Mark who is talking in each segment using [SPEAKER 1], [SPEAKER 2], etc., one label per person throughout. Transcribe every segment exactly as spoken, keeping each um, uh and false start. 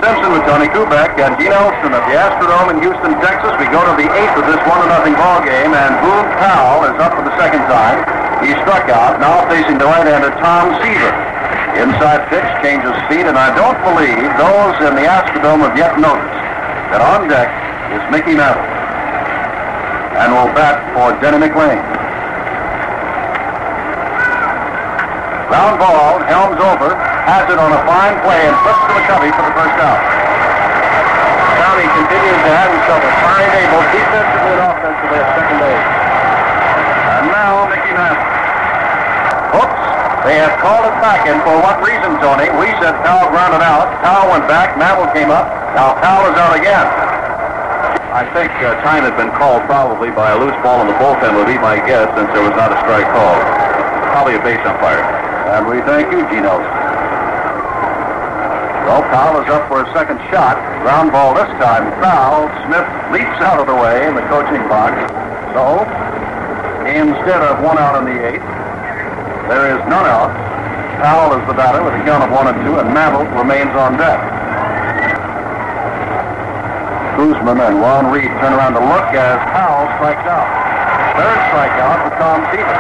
[SPEAKER 1] Simpson with Tony Kubek and Gene Olson at the Astrodome in Houston, Texas. We go to the eighth of this one to nothing ball game, and Boone Powell is up for the second time. He struck out, now facing the right-hander Tom Seaver. Inside pitch, changes speed, and I don't believe those in the Astrodome have yet noticed that on deck is Mickey Mantle, and will bat for Denny McLain. Ground ball, Helms over, has it on a fine play and flips to McCovey for the first out. Tommy continues to have himself a fine day, both defensively and offensively at second base. And now Mickey Mantle. Oops, they have called it back, and for what reason, Tony? We said Powell grounded out. Powell went back, Mantle came up. Now Powell is out again. I think uh, time had been called probably by a loose ball in the bullpen would be my guess, since there was not a strike call. Probably a base umpire. And we thank you, Gene Olson. Well, Powell is up for a second shot. Ground ball this time. Foul. Smith leaps out of the way in the coaching box. So, instead of one out in the eighth, there is none out. Powell is the batter with a count of one and two, and Mantle remains on deck. Kuzman and Ron Reed turn around to look as Powell strikes out. Third strikeout for Tom Seaver.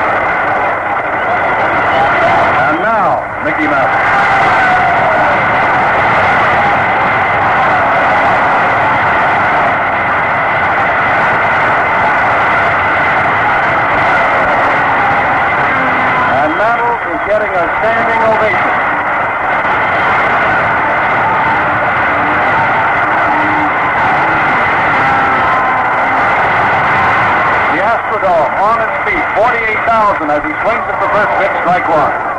[SPEAKER 1] And now, Mickey Mantle. And Mantle is getting a standing ovation. The Astrodome on its feet, forty-eight thousand as he swings at the first pitch, strike one.